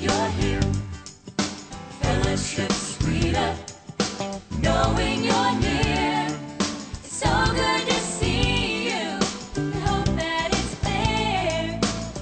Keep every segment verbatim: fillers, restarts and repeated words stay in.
you're here. Fellowship sweeter, knowing you're near. It's so good to see you. I hope that it's clear.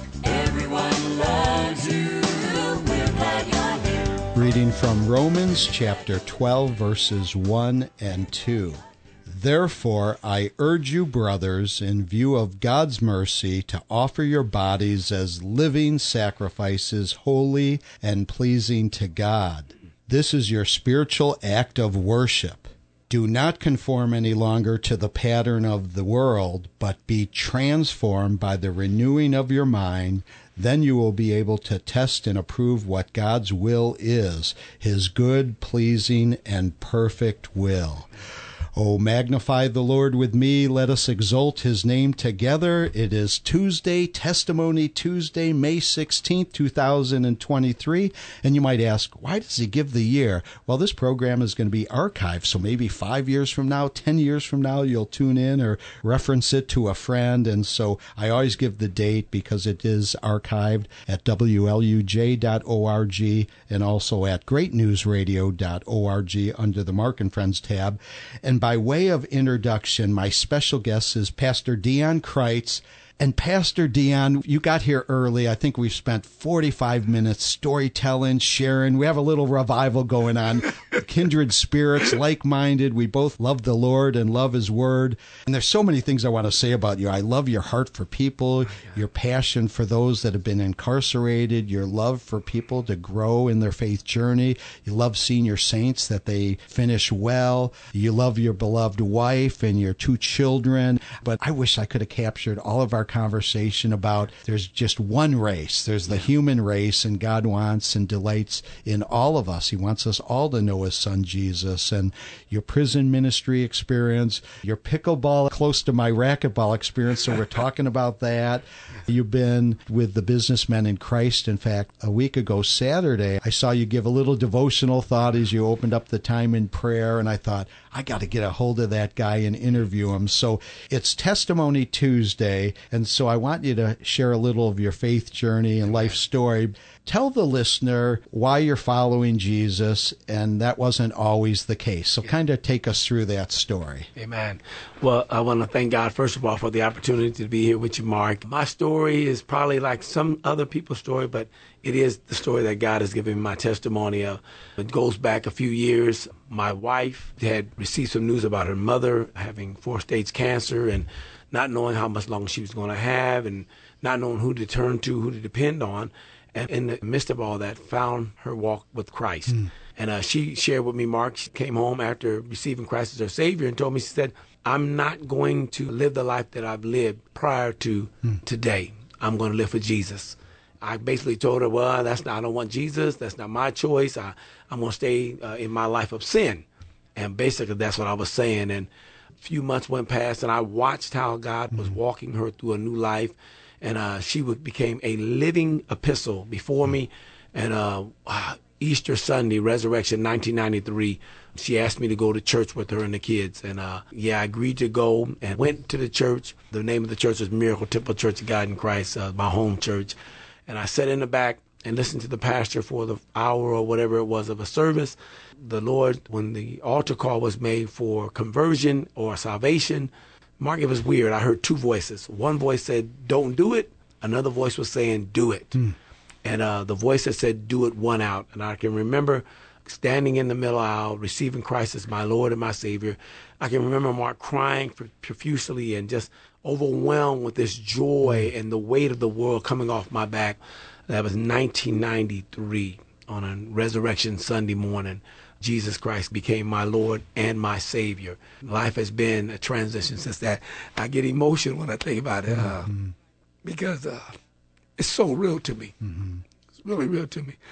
Everyone loves you. We're glad you're here. Reading from Romans chapter twelve, verses one and two. Therefore, I urge you, brothers, in view of God's mercy, to offer your bodies as living sacrifices, holy and pleasing to God. This is your spiritual act of worship. Do not conform any longer to the pattern of the world, but be transformed by the renewing of your mind. Then you will be able to test and approve what God's will is, his good, pleasing, and perfect will. Oh, magnify the Lord with me. Let us exalt his name together. It is Tuesday, Testimony Tuesday, May sixteenth, two thousand twenty-three. And you might ask, why does he give the year? Well, this program is going to be archived, so maybe five years from now, ten years from now, you'll tune in or reference it to a friend. And so I always give the date because it is archived at W L U J dot org and also at great news radio dot org under the Mark and Friends tab. And by way of introduction, my special guest is Pastor Dion Kreitz. And Pastor Dion, you got here early. I think we've spent forty-five minutes storytelling, sharing. We have a little revival going on. Kindred spirits, like-minded. We both love the Lord and love his word. And there's so many things I want to say about you. I love your heart for people, your passion for those that have been incarcerated, your love for people to grow in their faith journey. You love seeing your saints, that they finish well. You love your beloved wife and your two children. But I wish I could have captured all of our conversation about there's just one race. There's the human race, and God wants and delights in all of us. He wants us all to know his son, Jesus. And your prison ministry experience, your pickleball, close to my racquetball experience, so we're talking about that. You've been with the Businessmen in Christ. In fact, a week ago Saturday, I saw you give a little devotional thought as you opened up the time in prayer, and I thought, I got to get a hold of that guy and interview him. So it's Testimony Tuesday, and so I want you to share a little of your faith journey and life story. Tell the listener why you're following Jesus, and that wasn't always the case. So kind of take us through that story. Amen. Well, I want to thank God, first of all, for the opportunity to be here with you, Mark. My story is probably like some other people's story, but it is the story that God has given me my testimony of. It goes back a few years. My wife had received some news about her mother having four-stage cancer and not knowing how much longer she was going to have and not knowing who to turn to, who to depend on. And in the midst of all that, found her walk with Christ. Mm. And uh, she shared with me, Mark, she came home after receiving Christ as her Savior and told me, she said, I'm not going to live the life that I've lived prior to mm. today. I'm going to live for Jesus. I basically told her, well, that's not, I don't want Jesus. That's not my choice. I, I'm going to stay uh, in my life of sin. And basically that's what I was saying. And a few months went past, and I watched how God was walking her through a new life. And uh, she would, became a living epistle before me. And uh, Easter Sunday, Resurrection, nineteen ninety-three, she asked me to go to church with her and the kids. And uh, yeah, I agreed to go and went to the church. The name of the church was Miracle Temple Church of God in Christ, uh, my home church. And I sat in the back and listened to the pastor for the hour or whatever it was of a service. The Lord, when the altar call was made for conversion or salvation, Mark, it was weird. I heard two voices. One voice said, don't do it. Another voice was saying, do it. Mm. And uh, the voice that said, do it, won out. And I can remember standing in the middle aisle, receiving Christ as my Lord and my Savior. I can remember Mark crying profusely and just overwhelmed with this joy and the weight of the world coming off my back. That was nineteen ninety-three on a Resurrection Sunday morning. Jesus Christ became my Lord and my Savior. Life has been a transition since that. I get emotional when I think about it uh, mm-hmm. because uh, it's so real to me. Mm-hmm. It's really real to me.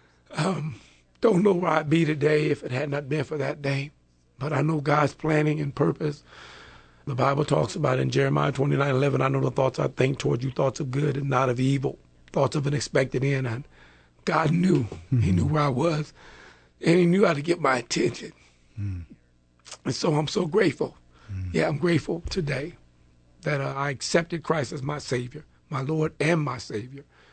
Um, don't know where I'd be today if it had not been for that day, but I know God's planning and purpose. The Bible talks about in Jeremiah twenty-nine eleven, I know the thoughts I think toward you, thoughts of good and not of evil, thoughts of an expected end. And God knew. Mm-hmm. He knew where I was. And he knew how to get my attention. Mm. And so I'm so grateful. Mm. Yeah, I'm grateful today that uh, I accepted Christ as my Savior, my Lord and my Savior.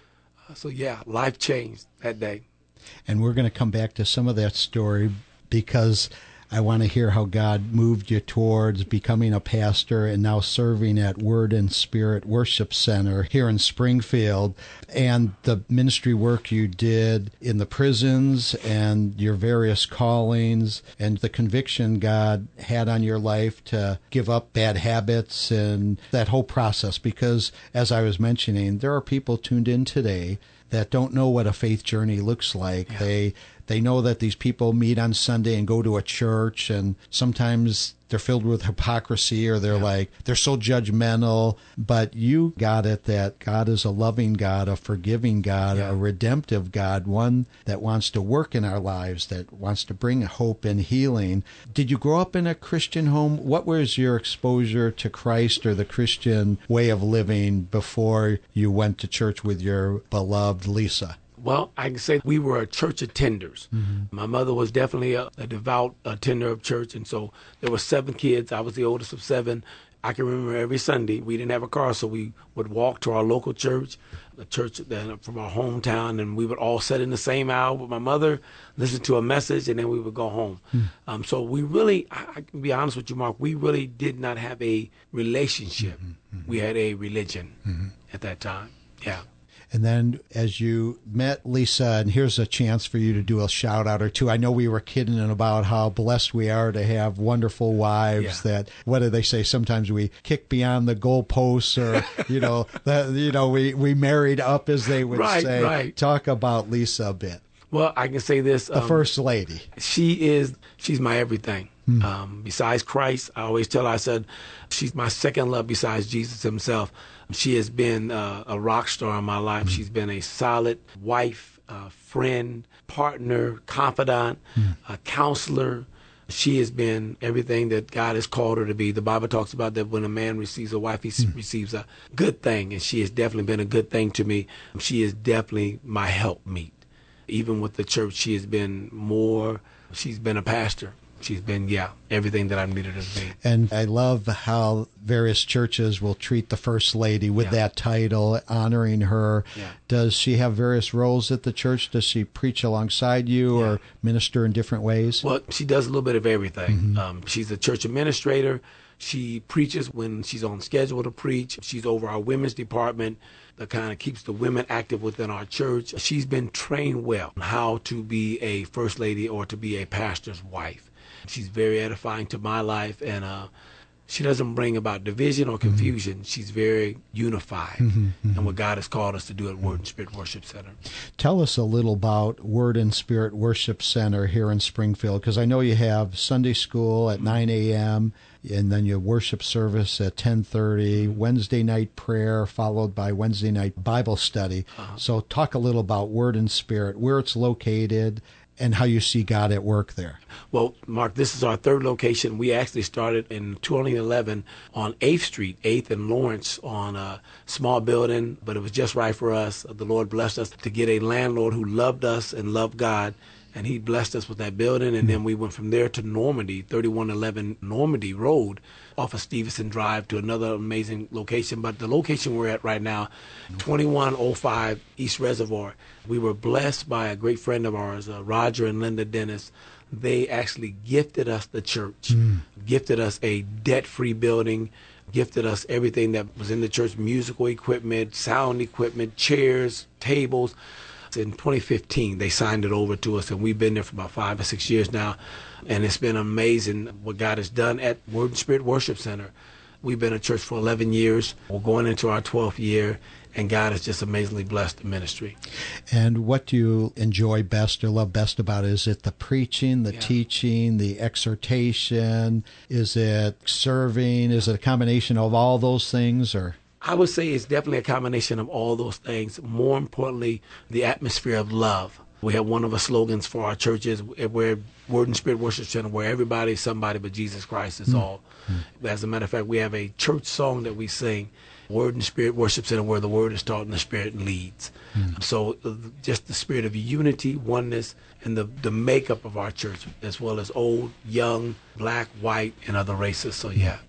So, yeah, life changed that day. And we're going to come back to some of that story because I want to hear how God moved you towards becoming a pastor and now serving at Word and Spirit Worship Center here in Springfield, and the ministry work you did in the prisons and your various callings and the conviction God had on your life to give up bad habits and that whole process. Because, as I was mentioning, there are people tuned in today that don't know what a faith journey looks like. Yeah. They they know that these people meet on Sunday and go to a church, and sometimes they're filled with hypocrisy, or they're Yeah. like, they're so judgmental. But you got it that God is a loving God, a forgiving God, Yeah. a redemptive God, one that wants to work in our lives, that wants to bring hope and healing. Did you grow up in a Christian home? What was your exposure to Christ or the Christian way of living before you went to church with your beloved Lisa? Well, I can say we were church attenders. Mm-hmm. My mother was definitely a, a devout attender of church, and so there were seven kids. I was the oldest of seven. I can remember every Sunday we didn't have a car, so we would walk to our local church, the church that, from our hometown, and we would all sit in the same aisle with my mother, listen to a message, and then we would go home. Mm. Um, so we really, I, I can be honest with you, Mark, we really did not have a relationship. Mm-hmm. We had a religion mm-hmm. at that time. Yeah. And then as you met Lisa, and here's a chance for you to do a shout out or two. I know we were kidding about how blessed we are to have wonderful wives. Yeah. That, what do they say? Sometimes we kick beyond the goalposts, or, you know, the, you know, we, we married up, as they would right, say. Right. Talk about Lisa a bit. Well, I can say this. The um, First Lady. She is, she's my everything. Mm. Um, besides Christ, I always tell her, I said, she's my second love besides Jesus himself. She has been uh, a rock star in my life. Mm. She's been a solid wife, uh, friend, partner, confidant, mm. a counselor. She has been everything that God has called her to be. The Bible talks about that when a man receives a wife, he mm. receives a good thing, and she has definitely been a good thing to me. She is definitely my helpmeet. Even with the church, she has been more, she's been a pastor. She's been, yeah, everything that I needed her to be. And I love how various churches will treat the First Lady with yeah. that title, honoring her. Yeah. Does she have various roles at the church? Does she preach alongside you yeah. or minister in different ways? Well, she does a little bit of everything. Mm-hmm. Um, she's a church administrator. She preaches when she's on schedule to preach. She's over our women's department that kind of keeps the women active within our church. She's been trained well on how to be a first lady or to be a pastor's wife. She's very edifying to my life, and uh, she doesn't bring about division or confusion. Mm-hmm. She's very unified mm-hmm, mm-hmm. in what God has called us to do at Word and Spirit Worship Center. Tell us a little about Word and Spirit Worship Center here in Springfield, because I know you have Sunday school at mm-hmm. nine a.m., and then your worship service at ten thirty, Wednesday night prayer, followed by Wednesday night Bible study. Uh-huh. So talk a little about Word and Spirit, where it's located, and how you see God at work there. Well, Mark, this is our third location. We actually started in twenty eleven on eighth Street, eighth and Lawrence, on a small building, but it was just right for us. The Lord blessed us to get a landlord who loved us and loved God, and he blessed us with that building. And then we went from there to Normandy, thirty-one eleven Normandy Road, off of Stevenson Drive, to another amazing location. But the location we're at right now, twenty-one oh five East Reservoir, we were blessed by a great friend of ours, uh, Roger and Linda Dennis. They actually gifted us the church, mm. gifted us a debt-free building, gifted us everything that was in the church, musical equipment, sound equipment, chairs, tables. In twenty fifteen, they signed it over to us, and we've been there for about five or six years now, and it's been amazing what God has done at Word and Spirit Worship Center. We've been a church for eleven years. We're going into our twelfth year, and God has just amazingly blessed the ministry. And what do you enjoy best or love best about it? Is it the preaching, the yeah. teaching, the exhortation? Is it serving? Is it a combination of all those things, or? I would say it's definitely a combination of all those things. More importantly, the atmosphere of love. We have one of our slogans for our churches, where Word and Spirit Worship Center, where everybody is somebody but Jesus Christ is mm. all. Mm. As a matter of fact, we have a church song that we sing, Word and Spirit Worship Center, where the Word is taught and the Spirit leads. Mm. So uh, just the spirit of unity, oneness, and the, the makeup of our church, as well as old, young, black, white, and other races. So yeah.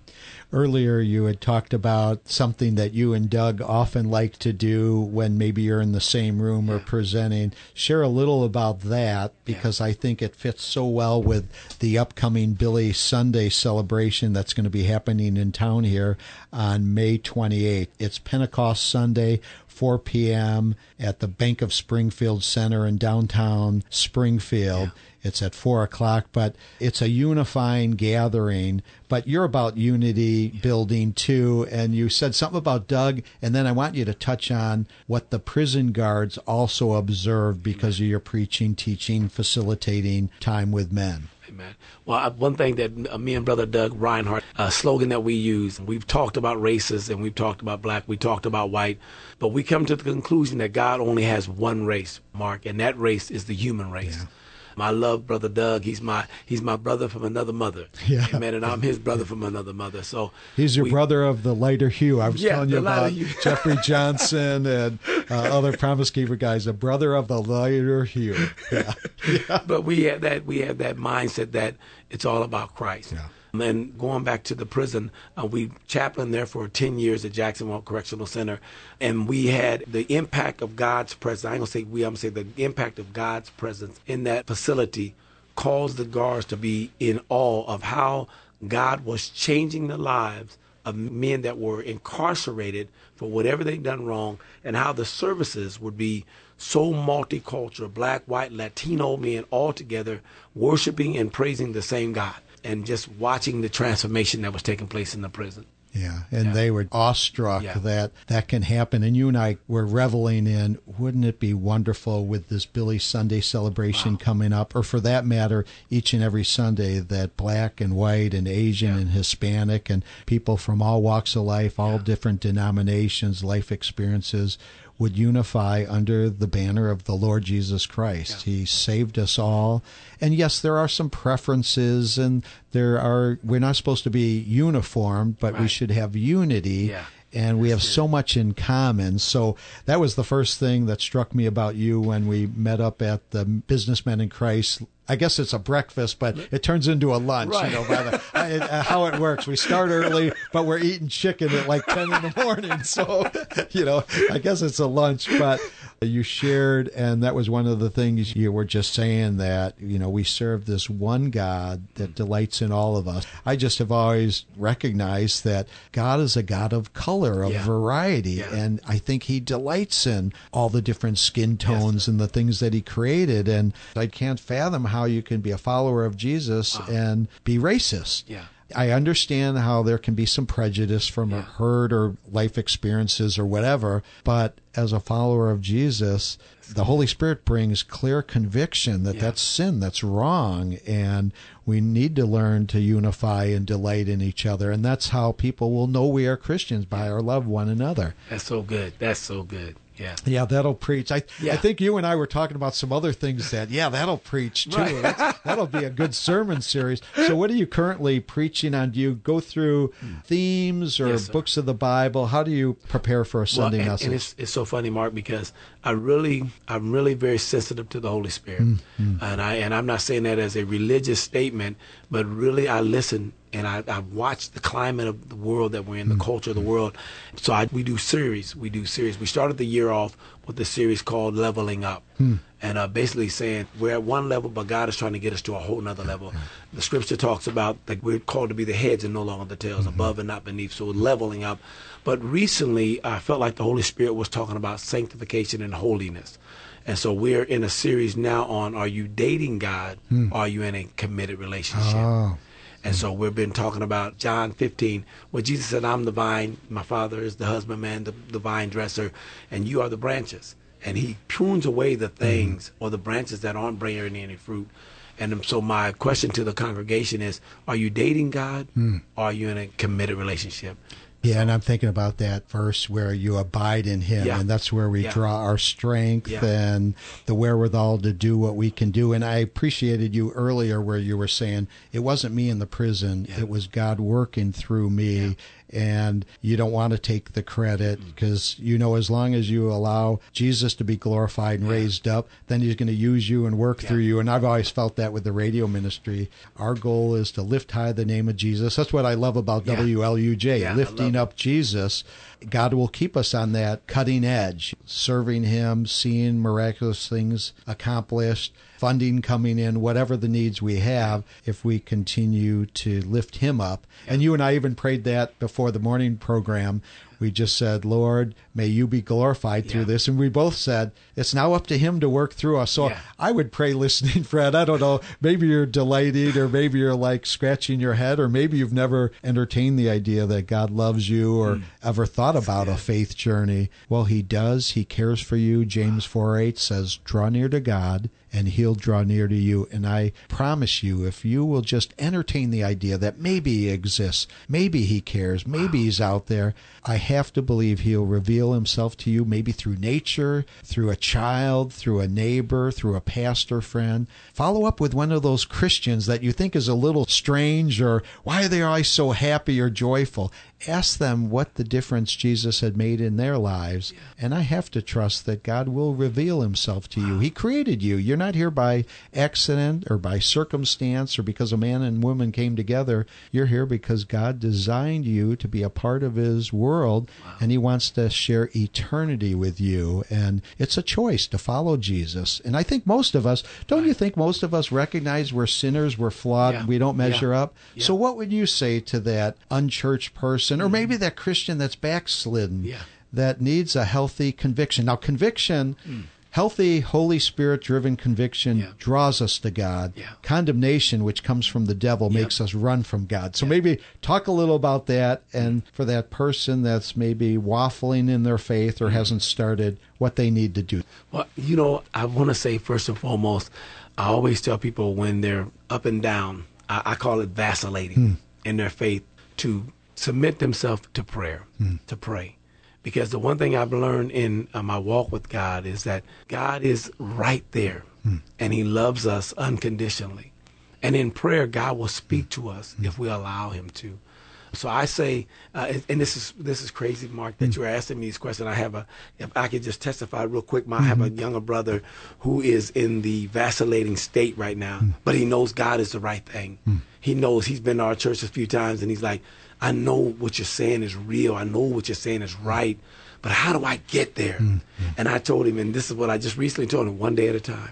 Earlier, you had talked about something that you and Doug often like to do when maybe you're in the same room or presenting. Share a little about that, because I think it fits so well with the upcoming Billy Sunday celebration that's going to be happening in town here on May twenty-eighth. It's Pentecost Sunday, four p.m. at the Bank of Springfield Center in downtown Springfield. Yeah. It's at four o'clock, but it's a unifying gathering. But you're about unity building, too, and you said something about Doug, and then I want you to touch on what the prison guards also observed because of your preaching, teaching, facilitating time with men. Amen. Well, I, one thing that uh, me and Brother Doug Reinhardt, a slogan that we use, we've talked about races and we've talked about black, we talked about white, but we come to the conclusion that God only has one race, Mark, and that race is the human race. Yeah. I love Brother Doug. He's my he's my brother from another mother. Yeah. Amen. And I'm his brother from another mother. So he's your we, brother of the lighter hue. I was yeah, telling you about Jeffrey Johnson and uh, other Promise Keeper guys. A brother of the lighter hue. Yeah. Yeah. But we have that we have that mindset that it's all about Christ. Yeah. And going back to the prison, uh, we chaplained there for ten years at Jacksonville Correctional Center, and we had the impact of God's presence. I'm going to say we, I'm going to say the impact of God's presence in that facility caused the guards to be in awe of how God was changing the lives of men that were incarcerated for whatever they'd done wrong, and how the services would be so multicultural, black, white, Latino men all together worshiping and praising the same God. And just watching the transformation that was taking place in the prison. Yeah, and yeah. they were awestruck yeah. that that can happen. And you and I were reveling in, wouldn't it be wonderful with this Billy Sunday celebration wow. coming up, or for that matter, each and every Sunday, that black and white and Asian yeah. and Hispanic and people from all walks of life, all yeah. different denominations, life experiences, would unify under the banner of the Lord Jesus Christ. Yeah. He saved us all. And yes, there are some preferences, and there are, we're not supposed to be uniform, but right. we should have unity. Yeah. And we have so much in common. So that was the first thing that struck me about you when we met up at the Businessmen in Christ. I guess it's a breakfast, but it turns into a lunch, right. you know, by the, uh, how it works. We start early, but we're eating chicken at like ten in the morning. So, you know, I guess it's a lunch, but you shared, and that was one of the things you were just saying, that, you know, we serve this one God that delights in all of us. I just have always recognized that God is a God of color, of yeah. variety, yeah. and I think he delights in all the different skin tones yes. and the things that he created, and I can't fathom how you can be a follower of Jesus uh-huh. and be racist. Yeah. I understand how there can be some prejudice from yeah. a hurt or life experiences or whatever, but as a follower of Jesus, the Holy Spirit brings clear conviction that yeah. that's sin, that's wrong, and we need to learn to unify and delight in each other, and that's how people will know we are Christians, by our love one another. That's so good. That's so good. Yeah. Yeah, that'll preach. I yeah. I think you and I were talking about some other things that, yeah, that'll preach too. Right. That's, that'll be a good sermon series. So what are you currently preaching on? Do you go through themes or yes, books of the Bible? How do you prepare for a Sunday well, and, message? And it's, it's so funny, Mark, because I really, I'm really very sensitive to the Holy Spirit. Mm-hmm. And, I, and I'm not saying that as a religious statement, but really I listen and I, I watch the climate of the world that we're in, the mm-hmm. culture of the world. So I, we do series. We do series. We started the year off with a series called Leveling Up. Mm. And uh, basically saying we're at one level, but God is trying to get us to a whole nother level. The scripture talks about that we're called to be the heads and no longer the tails, mm-hmm. above and not beneath. So leveling up. But recently, I felt like the Holy Spirit was talking about sanctification and holiness. And so we're in a series now on, are you dating God? Mm. Or are you in a committed relationship? Oh. And so we've been talking about John fifteen, where Jesus said, I'm the vine, my Father is the husbandman, the, the vine dresser, and you are the branches. And he prunes away the things mm-hmm. or the branches that aren't bearing any fruit. And so my question to the congregation is, are you dating God? Mm. Or are you in a committed relationship? Yeah, and I'm thinking about that verse where you abide in him, Yeah. and that's where we Yeah. draw our strength Yeah. and the wherewithal to do what we can do. And I appreciated you earlier where you were saying it wasn't me in the prison, Yeah. it was God working through me. Yeah. And you don't want to take the credit because, you know, as long as you allow Jesus to be glorified and Yeah. raised up, then he's going to use you and work Yeah. through you. And I've always felt that with the radio ministry. Our goal is to lift high the name of Jesus. That's what I love about Yeah. W L U J, Yeah, I lifting love up Jesus. God will keep us on that cutting edge, serving him, seeing miraculous things accomplished, funding coming in, whatever the needs we have, if we continue to lift him up. And you and I even prayed that before the morning program. We just said, Lord, may you be glorified through Yeah. this. And we both said, it's now up to him to work through us. So Yeah. I would pray listening, Fred. I don't know. Maybe you're delighted, or maybe you're like scratching your head, or maybe you've never entertained the idea that God loves you or ever thought about a faith journey. Well, he does. He cares for you. James four eight says, draw near to God and he'll draw near to you. And I promise you, if you will just entertain the idea that maybe he exists, maybe he cares, maybe he's out there, I have to believe he'll reveal himself to you, maybe through nature, through a child, through a neighbor, through a pastor friend. Follow up with one of those Christians that you think is a little strange, or why are they always so happy or joyful? Ask them what the difference Jesus had made in their lives. And I have to trust that God will reveal himself to you. He created you. You're not here by accident or by circumstance or because a man and woman came together. You're here because God designed you to be a part of his world, and he wants to share eternity with you. And it's a choice to follow Jesus. And I think most of us, don't you think most of us recognize we're sinners, we're flawed, Yeah. we don't measure Yeah. up? Yeah. So what would you say to that unchurched person, or maybe that Christian that's backslidden, Yeah. that needs a healthy conviction? Now, conviction, healthy, Holy Spirit-driven conviction Yeah. draws us to God. Yeah. Condemnation, which comes from the devil, Yeah. makes us run from God. So maybe talk a little about that, and for that person that's maybe waffling in their faith or hasn't started, what they need to do. Well, you know, I want to say first and foremost, I always tell people when they're up and down, I, I call it vacillating in their faith, to submit themselves to prayer, to pray. Because the one thing I've learned in uh, my walk with God is that God is right there, and he loves us unconditionally. And in prayer, God will speak to us if we allow him to. So I say, uh, and- and this is this is crazy, Mark, that you're asking me this question. I have a, if I could just testify real quick, my, I have a younger brother who is in the vacillating state right now, but he knows God is the right thing. He knows, he's been to our church a few times, and he's like, I know what you're saying is real. I know what you're saying is right, but how do I get there? And I told him, and this is what I just recently told him, one day at a time,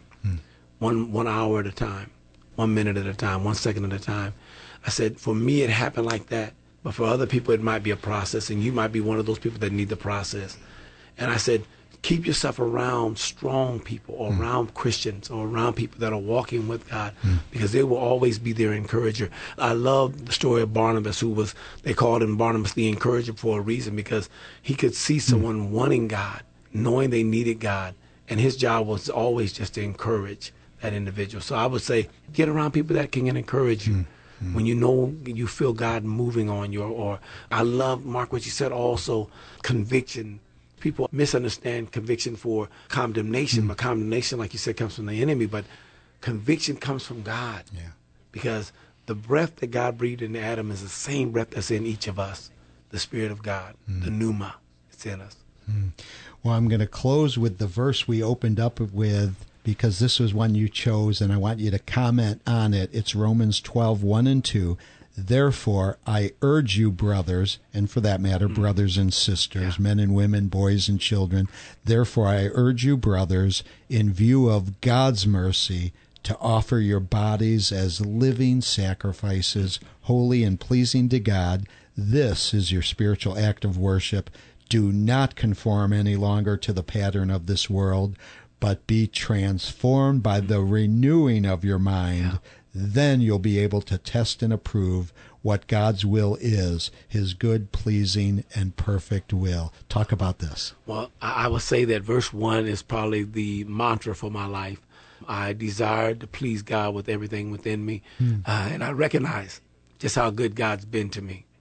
one one hour at a time, one minute at a time, one second at a time. I said, for me, it happened like that. But for other people, it might be a process, and you might be one of those people that need the process. And I said, keep yourself around strong people, or around Christians, or around people that are walking with God, because they will always be their encourager. I love the story of Barnabas, who was, they called him Barnabas the encourager for a reason, because he could see someone wanting God, knowing they needed God, and his job was always just to encourage that individual. So I would say, get around people that can encourage you. When you know you feel God moving on you, or I love, Mark, what you said also, conviction. People misunderstand conviction for condemnation, but condemnation, like you said, comes from the enemy, but conviction comes from God. Yeah. Because the breath that God breathed into Adam is the same breath that's in each of us, the Spirit of God, the pneuma, it's in us. Well, I'm going to close with the verse we opened up with, because this was one you chose, and I want you to comment on it. It's Romans twelve, one and two. Therefore, I urge you, brothers, and for that matter, mm. brothers and sisters, yeah. men and women, boys and children, therefore I urge you, brothers, in view of God's mercy, to offer your bodies as living sacrifices, holy and pleasing to God. This is your spiritual act of worship. Do not conform any longer to the pattern of this world, but be transformed by the renewing of your mind. Yeah. Then you'll be able to test and approve what God's will is, his good, pleasing, and perfect will. Talk about this. Well, I would say that verse one is probably the mantra for my life. I desire to please God with everything within me, hmm. uh, and I recognize just how good God's been to me.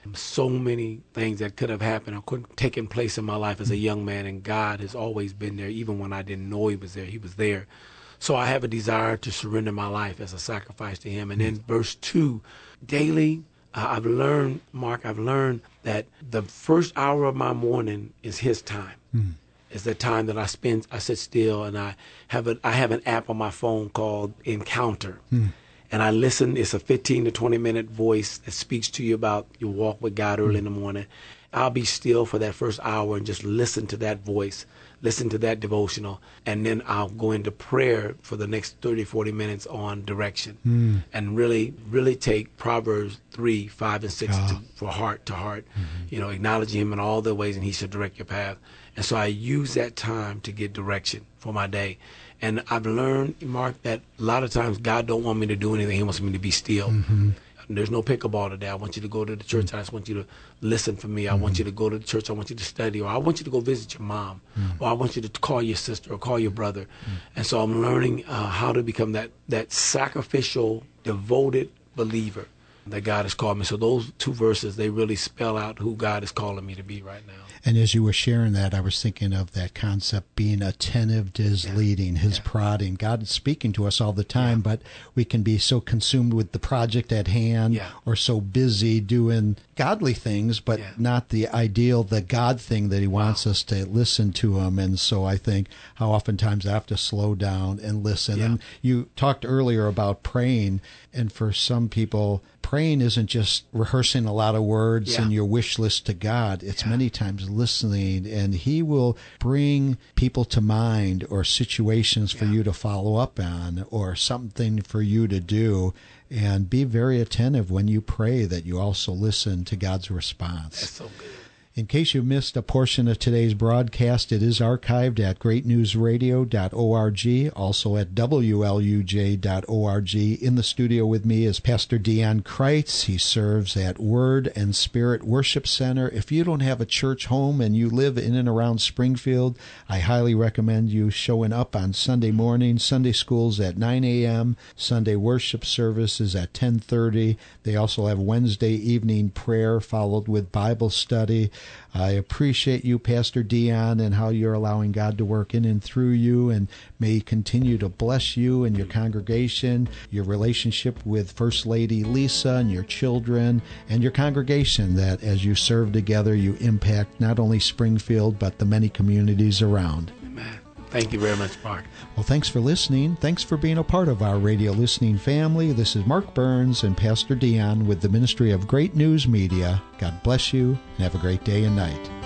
so many things that could have happened or could have taken place in my life as a young man, and God has always been there. Even when I didn't know he was there, he was there. So I have a desire to surrender my life as a sacrifice to him. And then verse two, daily, uh, I've learned, Mark, I've learned that the first hour of my morning is his time. Mm. It's the time that I spend, I sit still, and I have a, I have an app on my phone called Encounter. Mm. And I listen. It's a fifteen to twenty minute voice that speaks to you about your walk with God early in the morning. I'll be still for that first hour and just listen to that voice, listen to that devotional, and then I'll go into prayer for the next thirty, forty minutes on direction, mm. and really, really take Proverbs three, five, and six oh. to, for heart to heart, mm-hmm. you know, acknowledging him in all the ways, and he should direct your path. And so I use that time to get direction for my day. And I've learned, Mark, that a lot of times God don't want me to do anything. He wants me to be still. Mm-hmm. There's no pickleball today. I want you to go to the church. Mm-hmm. I just want you to listen for me. Mm-hmm. I want you to go to the church. I want you to study. Or I want you to go visit your mom. Mm-hmm. Or I want you to call your sister or call your brother. Mm-hmm. And so I'm learning uh, how to become that, that sacrificial, devoted believer that God has called me. So those two verses, they really spell out who God is calling me to be right now. And as you were sharing that, I was thinking of that concept, being attentive to his yeah. leading, his yeah. prodding. God is speaking to us all the time, yeah. but we can be so consumed with the project at hand yeah. or so busy doing godly things, but yeah. not the ideal, the God thing that he wants wow. us to listen to him. And so I think how oftentimes I have to slow down and listen. Yeah. And you talked earlier about praying, and for some people, praying isn't just rehearsing a lot of words yeah. and your wish list to God. It's yeah. many times listening, and he will bring people to mind or situations for yeah. you to follow up on or something for you to do. And be very attentive when you pray that you also listen to God's response. That's so good. In case you missed a portion of today's broadcast, it is archived at great news radio dot org, also at w l u j dot org. In the studio with me is Pastor Dion Kreitz. He serves at Word and Spirit Worship Center. If you don't have a church home and you live in and around Springfield, I highly recommend you showing up on Sunday morning. Sunday schools at nine a.m., Sunday worship services at ten thirty. They also have Wednesday evening prayer followed with Bible study. I appreciate you, Pastor Dion, and how you're allowing God to work in and through you, and may he continue to bless you and your congregation, your relationship with First Lady Lisa and your children and your congregation, that as you serve together, you impact not only Springfield, but the many communities around. Amen. Thank you very much, Mark. Well, thanks for listening. Thanks for being a part of our radio listening family. This is Mark Burns and Pastor Dion with the Ministry of Great News Media. God bless you, and have a great day and night.